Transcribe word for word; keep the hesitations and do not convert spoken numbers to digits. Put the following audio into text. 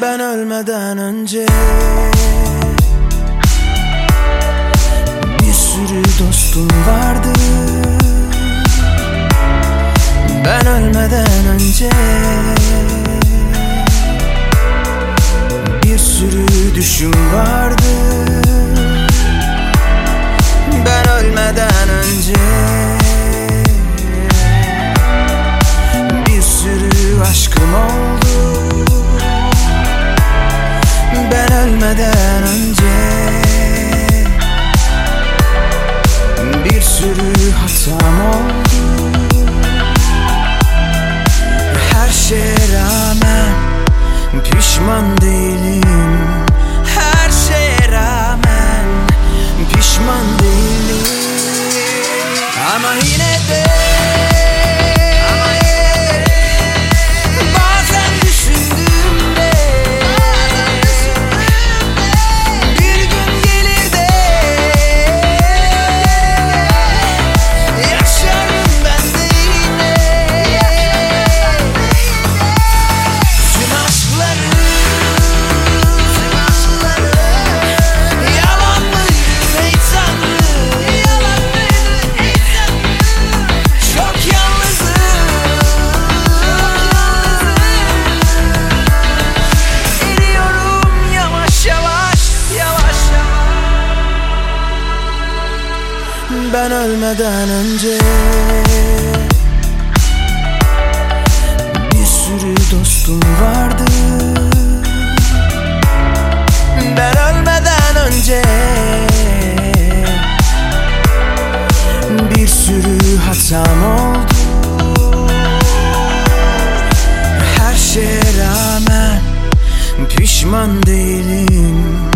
Ben ölmeden önce bir sürü dostum vardı. Ben ölmeden önce bir sürü düşüm vardı. Ben ölmeden önce bir sürü aşkım oldu. Ben ölmeden önce bir sürü hatam oldu. Her şeye rağmen pişman değilim. Her şeye rağmen pişman değilim. Ama yine de ben ölmeden önce bir sürü dostum vardı. Ben ölmeden önce bir sürü hatam oldu. Her şeye rağmen pişman değilim.